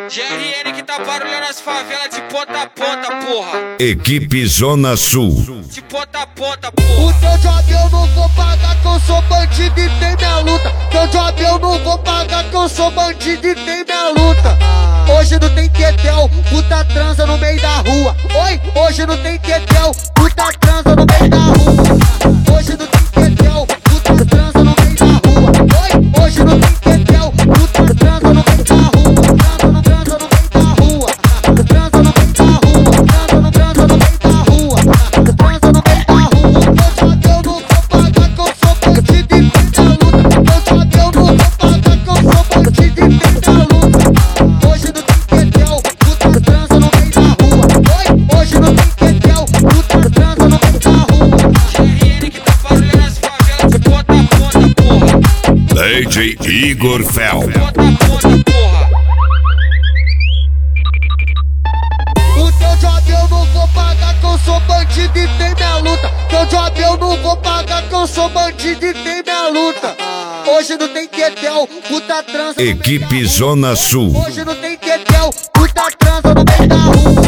GRN que tá barulhando as favelas de ponta a ponta, porra. Equipe Zona Sul. De ponta a ponta, porra. O teu job eu não vou pagar que eu sou bandido e tem minha luta. Teu job eu não vou pagar que eu sou bandido e tem minha luta. Hoje não tem tetel, puta transa no meio da rua. Oi, hoje não tem tetel, puta transa no meio da rua. Hoje não tem tetel, puta transa no meio da rua. Oi, hoje não tem tetel, puta transa no meio da rua. Transa no meio da rua. Transa no meio da rua. Transa no meio da rua. Transa no meio da rua. Teu job eu não vou pagar que eu sou bandido e tem minha luta. Teu job eu não vou pagar que eu sou bandido e tem minha luta. Hoje não tem tetel, puta transa no meio da rua. Oi, hoje não tem tetel, puta transa no meio da rua. GRN que tá barulhando as favelas de ponta a ponta, porra. DJ Igor Fel. Ponta a ponta, porra. O teu job eu não vou pagar que eu sou bandido e tem minha luta. Teu job eu não vou pagar que eu sou bandido e tem minha luta. Hoje não tem tetel, puta transa no meio da Equipe rua. Zona Sul. Hoje não tem tetel, puta transa no meio da rua.